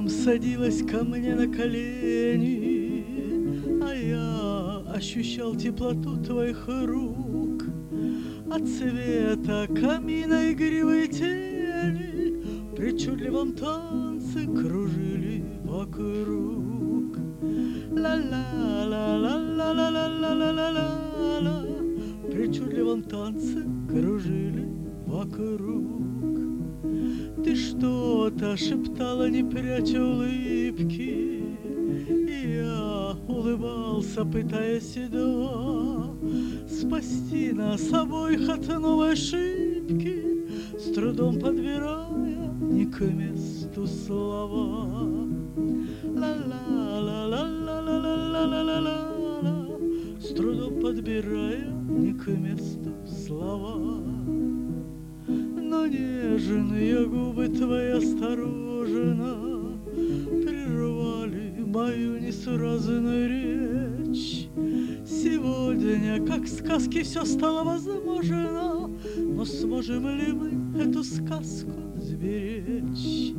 садилась ко мне на колени, а я ощущал теплоту твоих рук. От цвета камина игривой тени в причудливом танце кружили вокруг. Ла-ла-ла-ла-ла-ла-ла-ла-ла-ла, в причудливом танце кружили вокруг. Ты что-то шептала, не пряча улыбки, и я улыбался, пытаясь едва спасти нас обоих от новой ошибки, с трудом подбирая не к месту слова. Ла-ла-ла-ла-ла-ла-ла-ла-ла, с трудом подбирая не к месту слова. Но нежные губы твои осторожно прервали мою несуразную речь. Сегодня, как в сказке, все стало возможно, но сможем ли мы эту сказку сберечь?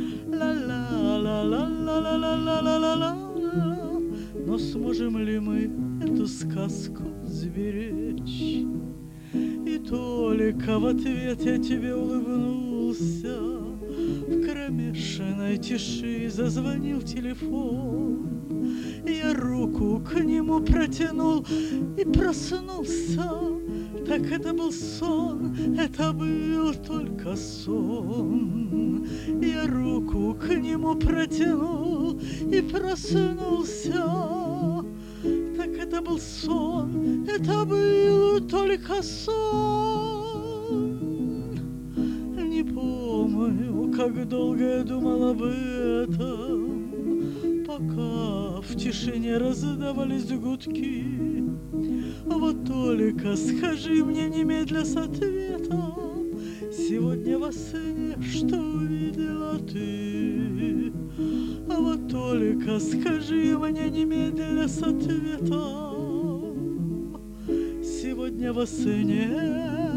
Ла-ла-ла-ла-ла-ла-ла-ла-ла-ла, но сможем ли мы эту сказку сберечь? И только в ответ я тебе улыбнулся. В кромешной тиши зазвонил телефон. Я руку к нему протянул и проснулся. Так это был сон, это был только сон. Я руку к нему протянул и проснулся. Так это был сон, это был только сон. Не помню, как долго я думал об этом, пока в тишине раздавались гудки. Вот только скажи мне немедля с ответом, сегодня во сне что увидела ты? А вот только скажи мне немедля с ответом, сегодня во сне